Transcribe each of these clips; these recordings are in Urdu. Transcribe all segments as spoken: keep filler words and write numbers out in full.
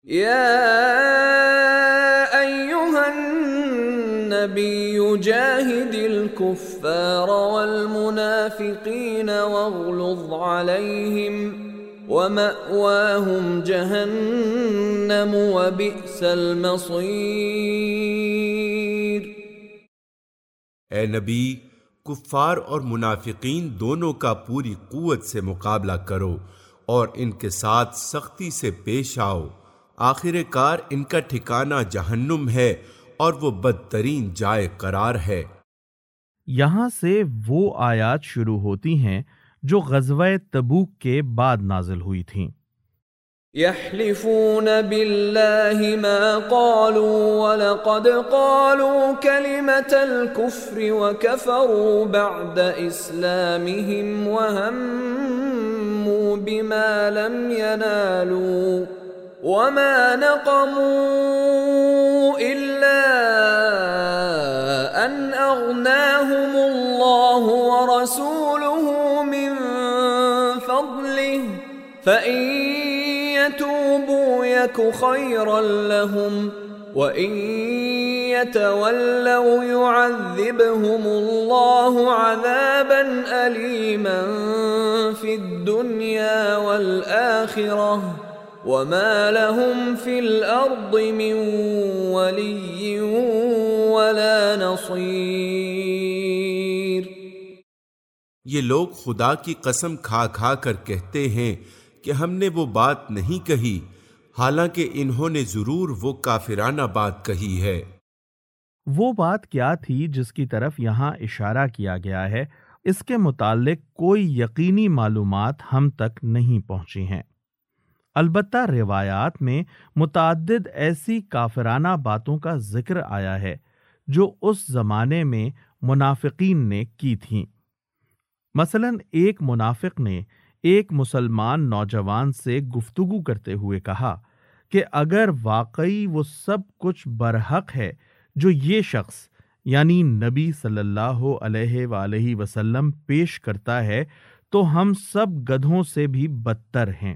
يا أيها النبي جاهد الكفار والمنافقين واغلظ عليهم ومأواهم جہنم وبئس المصیر۔ اے نبی، کفار اور منافقین دونوں کا پوری قوت سے مقابلہ کرو اور ان کے ساتھ سختی سے پیش آؤ، آخر کار ان کا ٹھکانہ جہنم ہے اور وہ بدترین جائے قرار ہے۔ یہاں سے وہ آیات شروع ہوتی ہیں جو غزوہ تبوک کے بعد نازل ہوئی تھیں۔ يحلفون بالله ما قالوا ولقد قالوا كلمة الكفر وكفروا بعد إسلامهم وهموا بما لم ينالوا وما نقموا إلا أن أغناهم الله ورسوله من فضله فإن يتوبوا يك خيرا لهم وإن يتولوا يعذبهم الله عذابا أليما في الدنيا والآخرة وما لهم في الأرض من ولي ولا نصير۔ یہ لوگ خدا کی قسم کھا کھا کر کہتے ہیں کہ ہم نے وہ بات نہیں کہی، حالانکہ انہوں نے ضرور وہ کافرانہ بات کہی ہے۔ وہ بات کیا تھی جس کی طرف یہاں اشارہ کیا گیا ہے، اس کے متعلق کوئی یقینی معلومات ہم تک نہیں پہنچی ہیں، البتہ روایات میں متعدد ایسی کافرانہ باتوں کا ذکر آیا ہے جو اس زمانے میں منافقین نے کی تھیں۔ مثلا ایک منافق نے ایک مسلمان نوجوان سے گفتگو کرتے ہوئے کہا کہ اگر واقعی وہ سب کچھ برحق ہے جو یہ شخص یعنی نبی صلی اللہ علیہ وآلہ وسلم پیش کرتا ہے تو ہم سب گدھوں سے بھی بدتر ہیں۔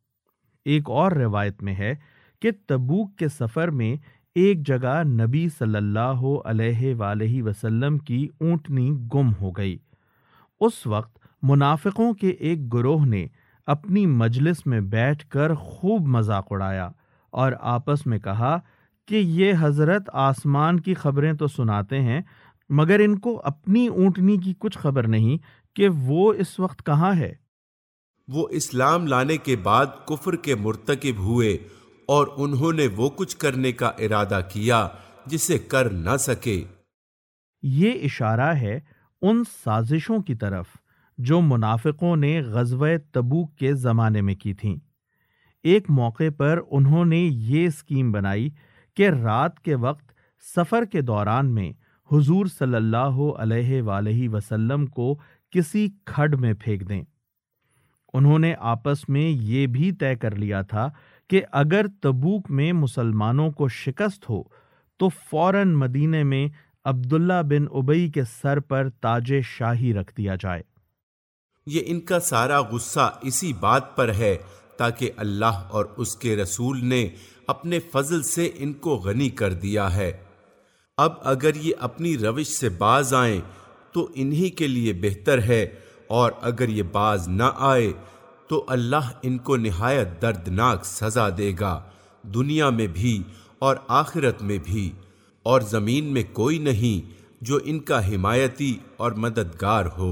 ایک اور روایت میں ہے کہ تبوک کے سفر میں ایک جگہ نبی صلی اللہ علیہ وآلہ وسلم کی اونٹنی گم ہو گئی۔ اس وقت منافقوں کے ایک گروہ نے اپنی مجلس میں بیٹھ کر خوب مذاق اڑایا اور آپس میں کہا کہ یہ حضرت آسمان کی خبریں تو سناتے ہیں مگر ان کو اپنی اونٹنی کی کچھ خبر نہیں کہ وہ اس وقت کہاں ہے۔ وہ اسلام لانے کے بعد کفر کے مرتکب ہوئے اور انہوں نے وہ کچھ کرنے کا ارادہ کیا جسے کر نہ سکے۔ یہ اشارہ ہے ان سازشوں کی طرف جو منافقوں نے غزوہ تبوک کے زمانے میں کی تھیں۔ ایک موقع پر انہوں نے یہ اسکیم بنائی کہ رات کے وقت سفر کے دوران میں حضور صلی اللہ علیہ وآلہ وسلم کو کسی کھڈ میں پھینک دیں۔ انہوں نے آپس میں یہ بھی طے کر لیا تھا کہ اگر تبوک میں مسلمانوں کو شکست ہو تو فوراً مدینے میں عبداللہ بن ابی کے سر پر تاج شاہی رکھ دیا جائے۔ یہ ان کا سارا غصہ اسی بات پر ہے تاکہ اللہ اور اس کے رسول نے اپنے فضل سے ان کو غنی کر دیا ہے۔ اب اگر یہ اپنی روش سے باز آئیں تو انہی کے لیے بہتر ہے، اور اگر یہ باز نہ آئے تو اللہ ان کو نہایت دردناک سزا دے گا، دنیا میں بھی اور آخرت میں بھی، اور زمین میں کوئی نہیں جو ان کا حمایتی اور مددگار ہو۔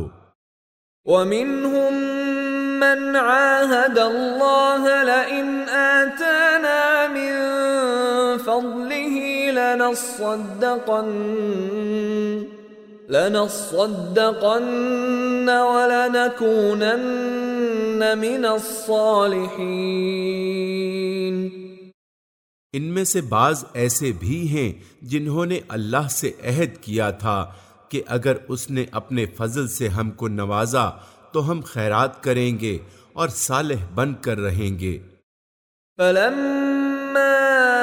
وَمِنْهُمْ مَنْ عَاهَدَ اللَّهَ لَئِنْ آتَانَا مِنْ فَضْلِهِ لَنَصَّدَّقَنَّ لَنَصَّدَّقَنَّ وَلَنَكُونَنَّ مِنَ الصَّالِحِينَ۔ ان میں سے بعض ایسے بھی ہیں جنہوں نے اللہ سے عہد کیا تھا کہ اگر اس نے اپنے فضل سے ہم کو نوازا تو ہم خیرات کریں گے اور صالح بن کر رہیں گے۔ فَلَمَّا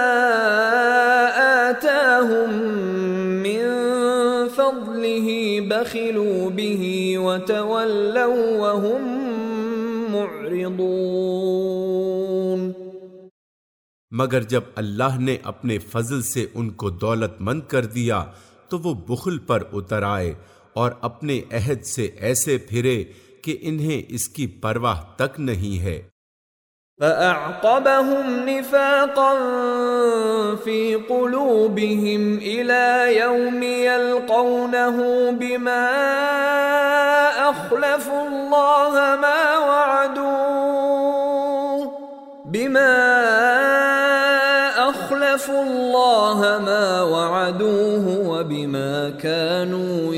آتَاهُم مِّن فَضْلِهِ بَخِلُوا بِهِ وَتَوَلَّوْا وَهُم مُّعْرِضُونَ۔ مگر جب اللہ نے اپنے فضل سے ان کو دولت مند کر دیا تو وہ بخل پر اتر آئے اور اپنے عہد سے ایسے پھرے کہ انہیں اس کی پرواہ تک نہیں ہے۔ فَأَعْقَبَهُمْ نِفَاقًا فِي قُلُوبِهِمْ إِلَى يَوْمِ يَلْقَوْنَهُ بِمَا أَخْلَفُوا اللَّهَ مَا وَعَدُوهُ بِمَا أَخْلَفُوا اللَّهَ مَا وَعَدُوهُ وَبِمَا كَانُوا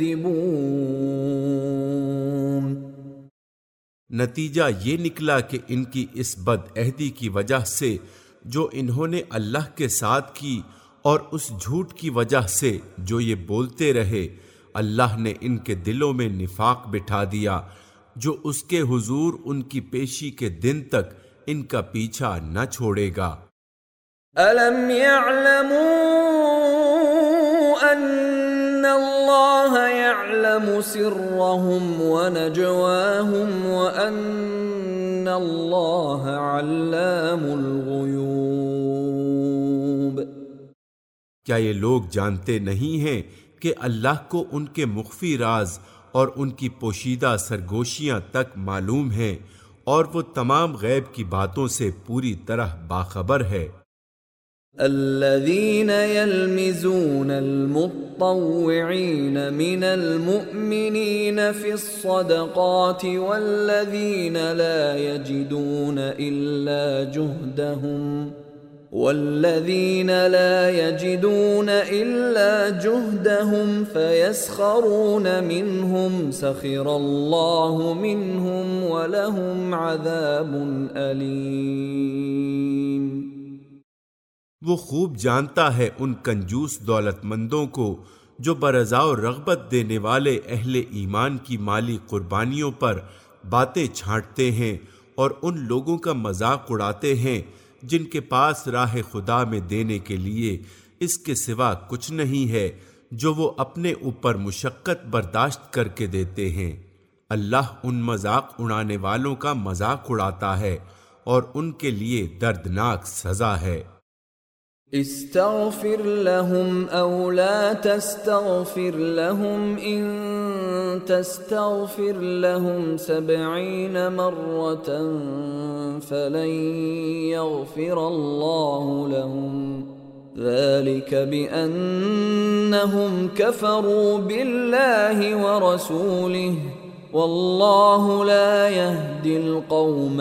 يَكْذِبُونَ۔ نتیجہ یہ نکلا کہ ان کی اس بد عہدی کی وجہ سے جو انہوں نے اللہ کے ساتھ کی اور اس جھوٹ کی وجہ سے جو یہ بولتے رہے، اللہ نے ان کے دلوں میں نفاق بٹھا دیا جو اس کے حضور ان کی پیشی کے دن تک ان کا پیچھا نہ چھوڑے گا۔ أَلَمْ يَعْلَمُوا أَنَّ اللَّهَ يَعْلَمُ سِرَّهُمْ وَنَجْوَاهُمْ وَأَنَّ اللَّهَ عَلَّامُ الْغُيُوبِ۔ کیا یہ لوگ جانتے نہیں ہیں کہ اللہ کو ان کے مخفی راز اور ان کی پوشیدہ سرگوشیاں تک معلوم ہیں اور وہ تمام غیب کی باتوں سے پوری طرح باخبر ہے۔ الذين يلمزون المطوعين من المؤمنين في الصدقات والذين لا يجدون إلا جهدهم والذين لا يجدون إلا جهدهم فيسخرون منهم سخر الله منهم ولهم عذاب أليم۔ وہ خوب جانتا ہے ان کنجوس دولت مندوں کو جو برضا و رغبت دینے والے اہل ایمان کی مالی قربانیوں پر باتیں چھانٹتے ہیں اور ان لوگوں کا مذاق اڑاتے ہیں جن کے پاس راہ خدا میں دینے کے لیے اس کے سوا کچھ نہیں ہے، جو وہ اپنے اوپر مشقت برداشت کر کے دیتے ہیں۔ اللہ ان مذاق اڑانے والوں کا مذاق اڑاتا ہے اور ان کے لیے دردناک سزا ہے۔ استغفر لهم او لا تستغفر لهم ان تستغفر لهم سبعين مرة فلن يغفر الله لهم ذلك بأنهم كفروا بالله ورسوله والله لا يهدي القوم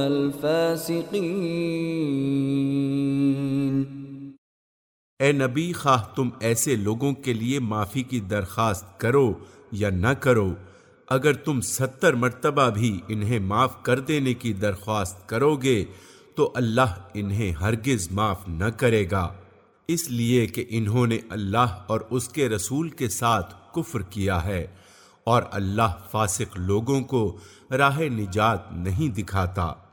الفاسقين۔ اے نبی، خواہ تم ایسے لوگوں کے لیے معافی کی درخواست کرو یا نہ کرو، اگر تم ستر مرتبہ بھی انہیں معاف کر دینے کی درخواست کرو گے تو اللہ انہیں ہرگز معاف نہ کرے گا، اس لیے کہ انہوں نے اللہ اور اس کے رسول کے ساتھ کفر کیا ہے، اور اللہ فاسق لوگوں کو راہ نجات نہیں دکھاتا۔